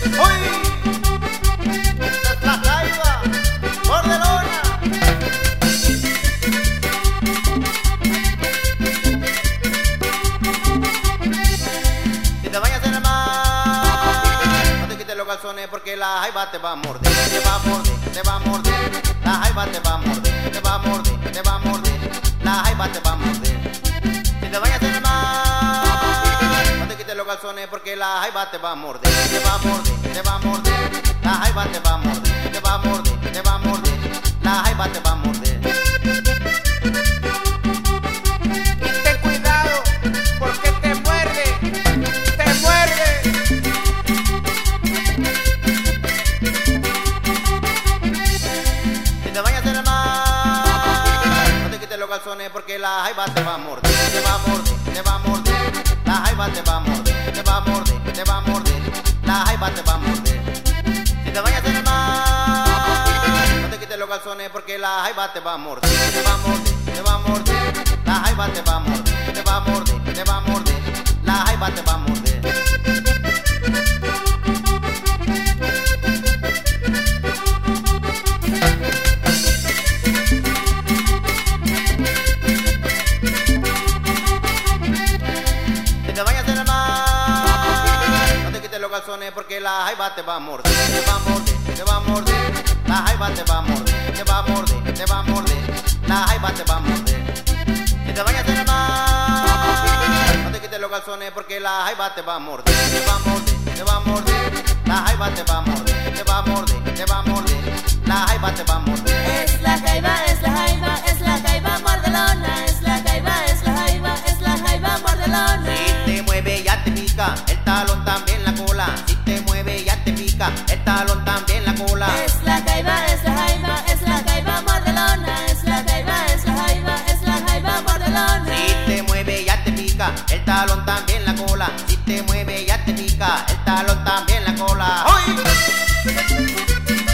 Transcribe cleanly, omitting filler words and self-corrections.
Porque la jaiba te va a morder, te va a morder, te va a morder. La jaiba te va a morder, te va a morder, te va a morder. La jaiba te va a morder. Si te vayas a hacer mal, no te quites los calzones porque la jaiba te va a morder, te va a morder, te va a morder. La jaiba te va a morder, te va a morder, te va a morder. La jaiba te va a morder. Y ten cuidado porque te muerde, te muerde. Porque la jaiba te va a morder, te va a morder, te va a morder. La jaiba te va a morder, te va a morder, te va a morder. La jaiba te va a morder. Si te vayas a hacer mal, no te quites los calzones porque la jaiba te va a morder, te va a morder, te va a morder. La jaiba te va a morder, te va a morder, te va a morder. La jaiba te va a morder. Porque la jaiba te va a morder, te va a morder, te va a morder. La jaiba te va a morder, te va a morder, te va a morder. La jaiba te va a morder. Si te vayas a hacer mal, no te quites los calzones porque la jaiba te va a morder, te va a morder, te va a morder. La jaiba te va a morder, te va a morder, te va a morder. La jaiba te va a morder. Es la jaiba, es la jaiba, es la jaiba mordelona. Es la jaiba, es la jaiba, es la jaiba mordelona. Si te mueve ya te pica, el talón también la cola. Si te mueve ya te pica, el talón también la cola. Es la jaiba, es la jaiba, es la jaiba mordelona. Es la jaiba, es la jaiba, es la jaiba mordelona. Si te mueve ya te pica, el talón también la cola. Si te mueve ya te pica, el talón también la cola. ¡Uy!